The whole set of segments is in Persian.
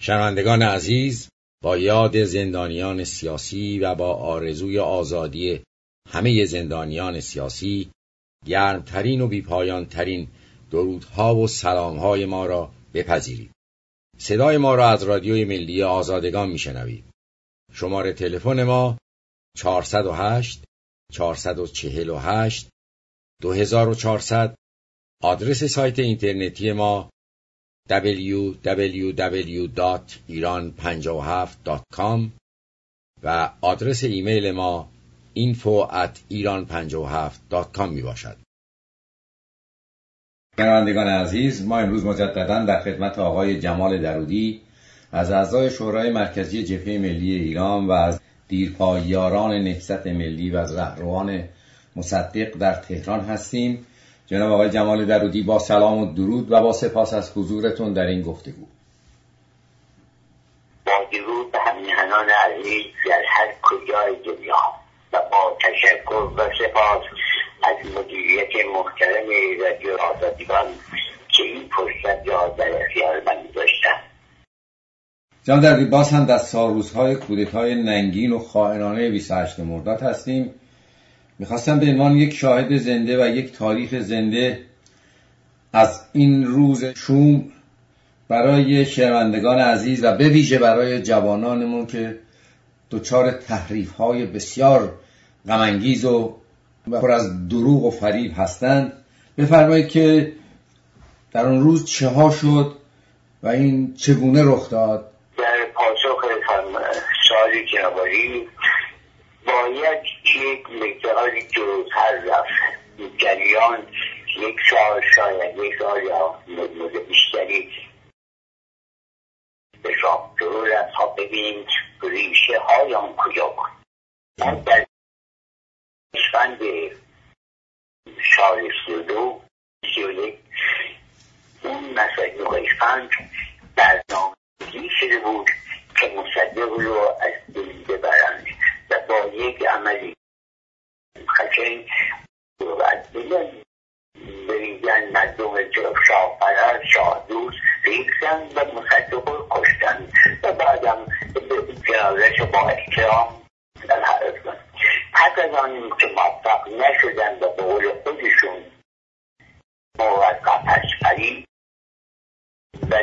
شنوندگان عزیز، با یاد زندانیان سیاسی و با آرزوی آزادی همه زندانیان سیاسی، گرمترین و بیپایانترین درودها و سلامهای ما را بپذیرید. صدای ما را از رادیوی ملی آزادگان میشنوید. شماره تلفن ما 408 448 2400. آدرس سایت اینترنتی ما www.iran57.com و آدرس ایمیل ما info@iran57.com می باشد. شنوندگان عزیز، ما امروز مجدداً در خدمت آقای جمال درودی از اعضای شورای مرکزی جبهه ملی ایران و از دیرپایداران نهضت ملی و از رهروان مصدق در تهران هستیم. جناب آقای جمال درودی، با سلام و درود و با سپاس از حضورتون در این گفتگو. با درود به همیهنان عزیز در هر کجای دنیا و با تشکر و سپاس از مدیریت محترم رادیو آزادگان که این فرصت را در اختیار من داشتم. جناب درودی، باز هم در سالروزهای کودتای ننگین و خائنانه 28 مرداد هستیم. میخواستم به عنوان یک شاهد زنده و یک تاریخ زنده از این روز شوم برای شنوندگان عزیز و به ویژه برای جوانانمون که دچار تحریف‌های بسیار غم‌انگیز و پر از دروغ و فریب هستند بفرمایید که در اون روز چه ها شد و این چگونه رخ داد. در پاسخ سوالی جناب عالی باید یک مقداری جلوتر رفت. جریان یک سال، شاید یک سال یا مدت بیشتری به راه جلو رفت تا ببینیم ریشه های آن کجا بود. در اسفند سال 32 اون مسئله اسفند برنامه‌ریزی شده بود که مصدق رو از بین ببرند و با یک عملی خشن و از بین بریدن مردم شاهپرست، شاهدوست ریختن و مصدق رو کشتن و بعدم جنازه‌اش با احترام حرفتن. پس از آن که موفق نشدن و به قول خودشون موقع پسپری و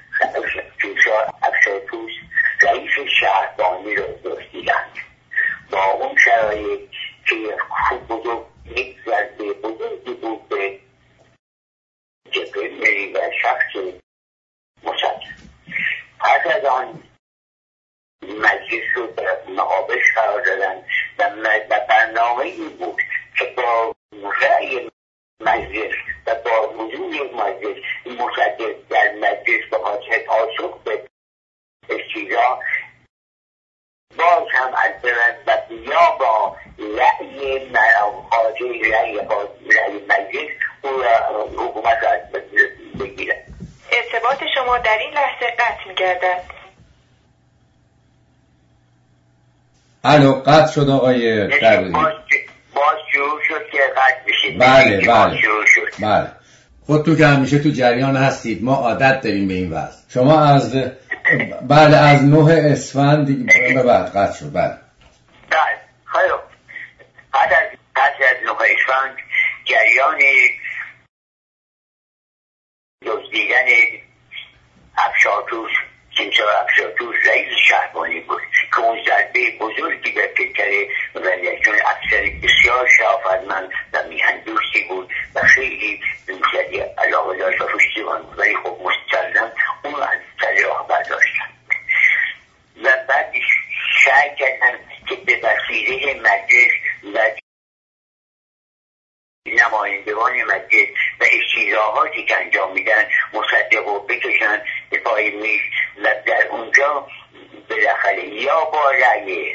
افشارتوس رئیس شهربانی رو دزدیدند. با اون شرایط که خوب بزرگ یک ضربه بزرگی بود به جبهه ملی و شخص مصدق. پس از آن مجلس رو در مقابش قرار دادن و برنامه ای بود که با رأی مجلس و با وجود یک مجلس مصدق در مجلس به خاطر پاسخ به استیلا باز هم از برد و یا با رأی مجلس او حکومت را از بگیرد. ارتباط شما در این لحظه قطع می‌گردد. الو، قطع شد آقای درودی. باز شروع شد که قطع بشید. بله. خودتون که همیشه تو جریان هستید، ما عادت داریم به این وضع. شما از 9 اسفند به بعد قطع شد. بله. خیلی. بعد از 9 اسفند جریان دزدیدن افشارتوس رئیس شهربانی بود که اون ضربه بزرگی به پیکر ولیعهد افسر بسیار شرافتمند و میهندوستی بود و خیلی زیادی علاقه داشت و پشتیبان بود، ولی خب مسلم اون رو از سر راه برداشتن و بعد سعی کردن که به وسیله مجلس و نمایندگان مجلس و استیلاهاتی که انجام میدن مصدق رو بکشن به پای میز و در اونجا بالاخره یا با رأی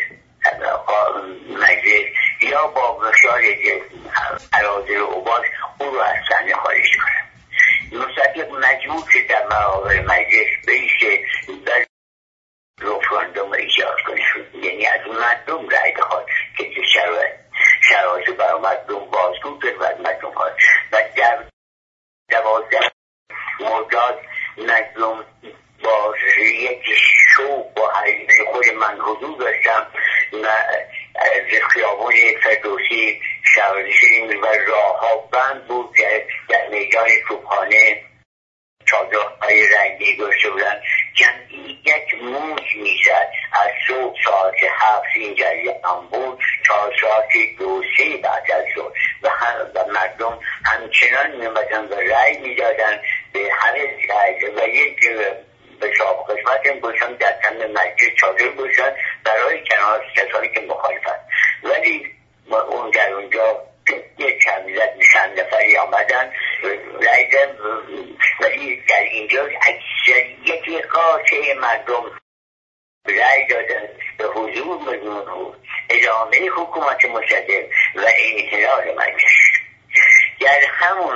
مجلس یا با مشال اراده اوباش او رو از صحنه خارج کنن. مصدق مجبور شد در مقابل مجلس بایسته و رفراندوم ایجاد کنه، یعنی از مردم رأی بخواد که شرایط برای مردم بازگو کرد و از مردم خواهد و در 12 مرداد مردم با یک شوق و حریف خود من حضور داشتم از خیابان فردوسی سواری شدیم و راه ها بند بود که در میدان توپخانه چادرهای رنگی گذاشته بودن. جمعیت موج میزد از صبح ساعت 7 این جریان بود تا ساعت 2-3 بعد از ظهر و مردم همچنان میمدن و رأی میدادن به هر رأی و یک به شاب قسمت گوشن در تن مسجد چادر گوشن برای کنار کسانی که مخالفن. ولی اون در اونجا یک کمیلت چند نفری آمدن رأی دادن، ولی در اینجا اکثریت قاطع مردم رأی دادن به حضور مجموع ادامه حکومت مصدق و انحلال مجلس. در همون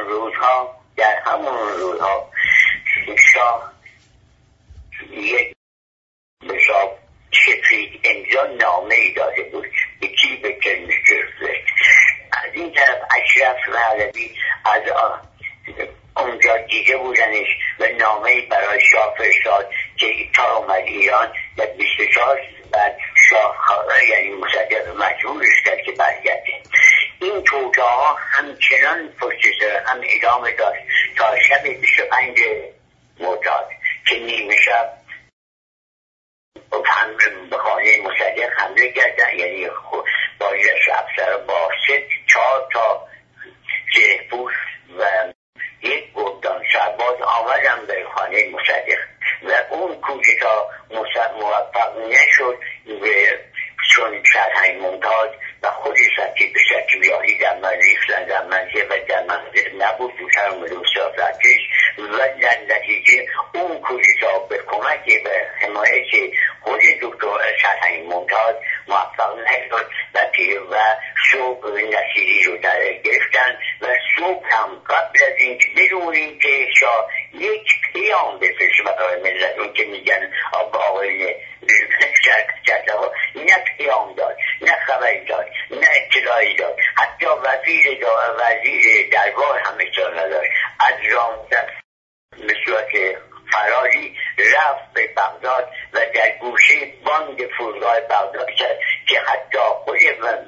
روزها شاه یک بشاب شفید امضا نامه ای داده بود به کی؟ به کلمیشتر. از این طرف اشرف و علوی از اونجا دیده بودنش و نامه برای شاه فرستاد که تا اومد ایران و 24 بعد شاه یعنی مصدق مجبورش کرد که برگرده. این توطئه ها همچنان پشت سر هم ادامه داشت تا شب 25 مرداد که نیمه شب هم به خانه مصدق حمله کردن، یعنی با افسر با 4 تا زره‌پوش و یک گردان سرباز آمدن به خانه مصدق و اون کودتا موفق نشد چون سرهنگ ممتاز و خود سکیبیاهی در من ریختن در منزل و در منزل نبود دوتر ملوسافرتش و در نتیجه اون کودتا به کمک به حمایت خود دکتر سرهنگ ممتاز موفق نشد و صبح نصیری رو در گرفتن و صبح هم قبل از این که بدون این که شاه یک پیام بفرسته برای ملت، اون که میگن آقای نه پیام داد، نه خبری داد، نه اطلاعی داد، حتی وزیر دربار هم اطلاع نداشت. از رامزن به صورت فراری رفت به بغداد و در گوشه باند فرودگاه بغداد کرد که حتی خود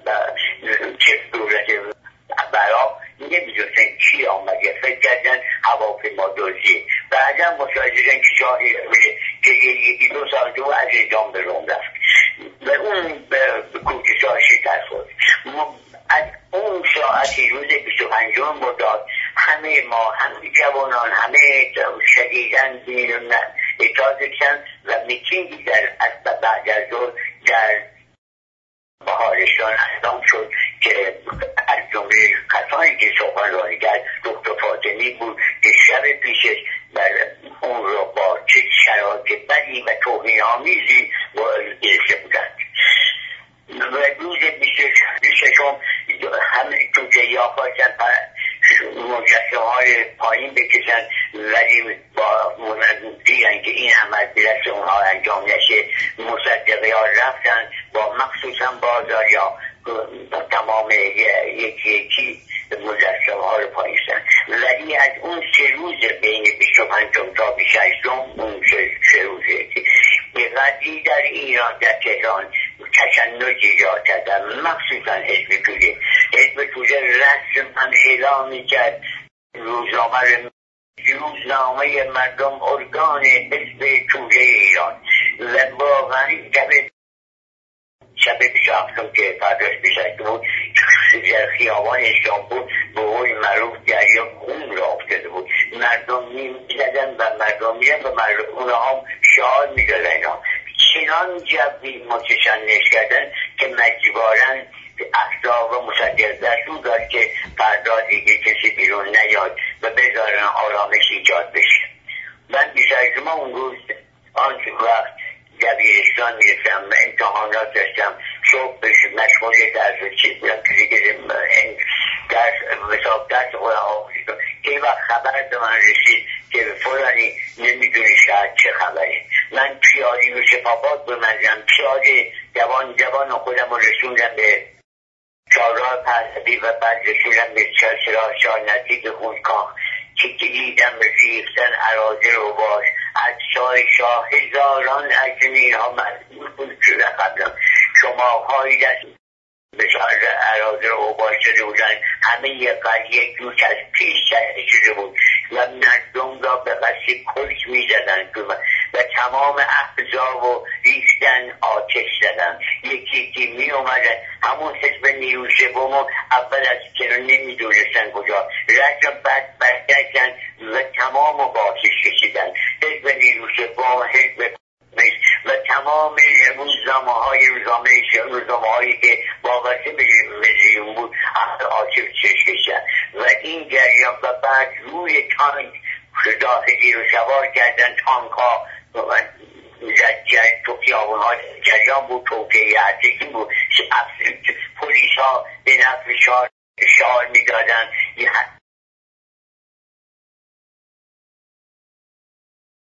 دولت عراق نمیدونستن کی آمده، فکر کردن هواپیما دزدی. بعدا متوجه شدن که شاهی که 1-2 سال دو از اعدام به روم رفت و اون به کودتا شکست خورد. از اون ساعتی روز 25 مرداد همه ما، همه جوانان، همه شدیدن بیرون اعتراض کردن و میتینگی بعد از ظهر در بهارستان انجام شد که از جمله کسانی که سخنرانی کرد دکتر فاطمی بود که شب پیشش اون رو با چه شرایط بدی و توهین‌آمیزی گرفته بودند. و روز 26 همه توجیه ها خواستن مجسمه های پایین بکشن، ولی با دیدن که این عمل به دست اونها انجام نشه مصدقی ها رفتن با مخصوصا بازاریا تمام یکی مجسمه ها رو پاییستن. ولی از اون 3 روز بین 25 تا 26 اون 3 روزه به قدری در ایران در تهران تشنج ایجاد کردن، مخصوصا حزب توده رسما اعلام میکرد روزنامه مردم ارگان حزب توده ایران و واقعا شب 27 که پرداش بیشتر بود در خیابان استانبول به قول معروف دریا خون را افتاده بود. مردم میزدن و مردم میرن و اونها شعار میدادن. چنان جوی متشنج کردن که مجبورن احزاب و مصدق دستور داد که فردا دیگه کسی بیرون نیاد و بذارن آرامش ایجاد بشه. من بیشتر ما اون روز آنچه وقت دبیرستان میرسم و امتحانات داشتم، صبح بشه مشغول درس و چیز بودم که دیگه درس که وقت خبر به من رسید که فلانی نمیدونی شاید چه خبری. من پیاده و شفابات بمنزم پیاده جوان خودم رو رسوندم به چهارراه پهلوی و بعد رسوندم به چهارراه نزدیک خونکاه که دیدم ریختن اراضی رو باش اجزای شاه هزاران اجزای اینها مجبور بود شده قبلا شماهایی دست بسیار اراضی رو اوباش شده بودن همه یک قضیه جوش از پیش شده بود و مردم را به قصد کش می زدن و تمام احزاب و ریختن آتش زدن یکی می اومدن همون حزب نیروی سوم اول از کنار نمی دونستن کجا رد بعد برگشتن و تمام باشش کشیدن حزب نیروی سوم حزب و تمام روزنامه هایی که وابسته به رژیم بود آتش کشیدن و این جریان و بعد روی تانک داخلی رو سوار کردن تانک ها تو خیابون ها جریان بود توطئه ارتشی بود پلیس ها به نفع شاه می دادن